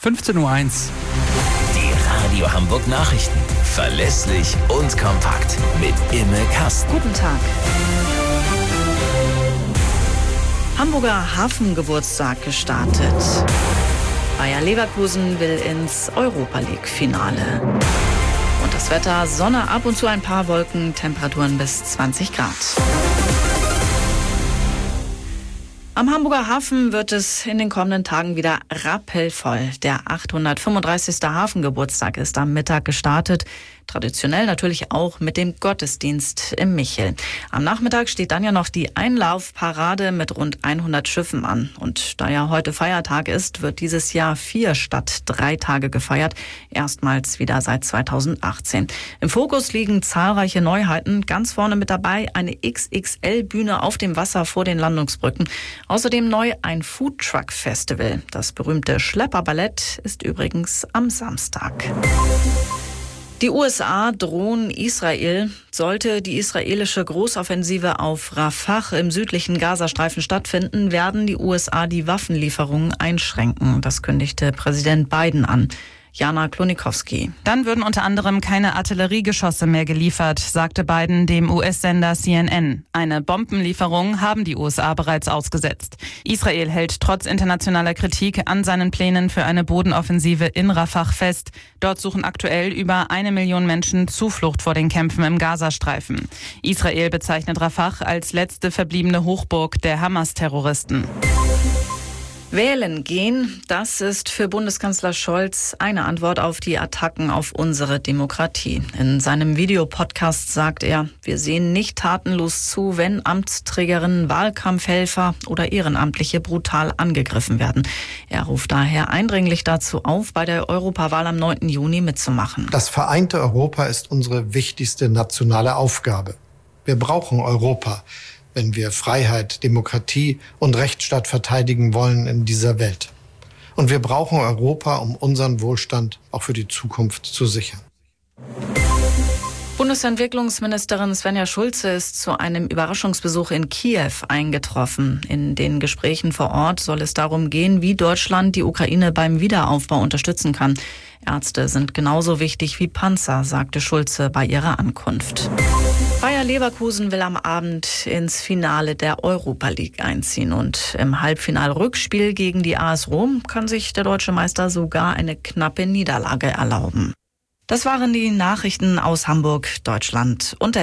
15:01 Uhr. Die Radio Hamburg Nachrichten. Verlässlich und kompakt. Mit Imme Kasten. Guten Tag. Hamburger Hafengeburtstag gestartet. Bayer Leverkusen will ins Europa-League-Finale. Und das Wetter: Sonne, ab und zu ein paar Wolken, Temperaturen bis 20 Grad. Am Hamburger Hafen wird es in den kommenden Tagen wieder rappelvoll. Der 835. Hafengeburtstag ist am Mittag gestartet. Traditionell natürlich auch mit dem Gottesdienst im Michel. Am Nachmittag steht dann ja noch die Einlaufparade mit rund 100 Schiffen an. Und da ja heute Feiertag ist, wird dieses Jahr 4 statt 3 Tage gefeiert. Erstmals wieder seit 2018. Im Fokus liegen zahlreiche Neuheiten. Ganz vorne mit dabei eine XXL-Bühne auf dem Wasser vor den Landungsbrücken. Außerdem neu ein Foodtruck-Festival. Das berühmte Schlepperballett ist übrigens am Samstag. Die USA drohen Israel. Sollte die israelische Großoffensive auf Rafah im südlichen Gazastreifen stattfinden, werden die USA die Waffenlieferungen einschränken. Das kündigte Präsident Biden an. Jana Klonikowski. Dann würden unter anderem keine Artilleriegeschosse mehr geliefert, sagte Biden dem US-Sender CNN. Eine Bombenlieferung haben die USA bereits ausgesetzt. Israel hält trotz internationaler Kritik an seinen Plänen für eine Bodenoffensive in Rafah fest. Dort suchen aktuell über 1 Million Menschen Zuflucht vor den Kämpfen im Gazastreifen. Israel bezeichnet Rafah als letzte verbliebene Hochburg der Hamas-Terroristen. Wählen gehen, das ist für Bundeskanzler Scholz eine Antwort auf die Attacken auf unsere Demokratie. In seinem Videopodcast sagt er: Wir sehen nicht tatenlos zu, wenn Amtsträgerinnen, Wahlkampfhelfer oder Ehrenamtliche brutal angegriffen werden. Er ruft daher eindringlich dazu auf, bei der Europawahl am 9. Juni mitzumachen. Das vereinte Europa ist unsere wichtigste nationale Aufgabe. Wir brauchen Europa, wenn wir Freiheit, Demokratie und Rechtsstaat verteidigen wollen in dieser Welt. Und wir brauchen Europa, um unseren Wohlstand auch für die Zukunft zu sichern. Bundesentwicklungsministerin Svenja Schulze ist zu einem Überraschungsbesuch in Kiew eingetroffen. In den Gesprächen vor Ort soll es darum gehen, wie Deutschland die Ukraine beim Wiederaufbau unterstützen kann. Ärzte sind genauso wichtig wie Panzer, sagte Schulze bei ihrer Ankunft. Bayer Leverkusen will am Abend ins Finale der Europa League einziehen. Und im Halbfinal-Rückspiel gegen die AS Rom kann sich der deutsche Meister sogar eine knappe Niederlage erlauben. Das waren die Nachrichten aus Hamburg, Deutschland und der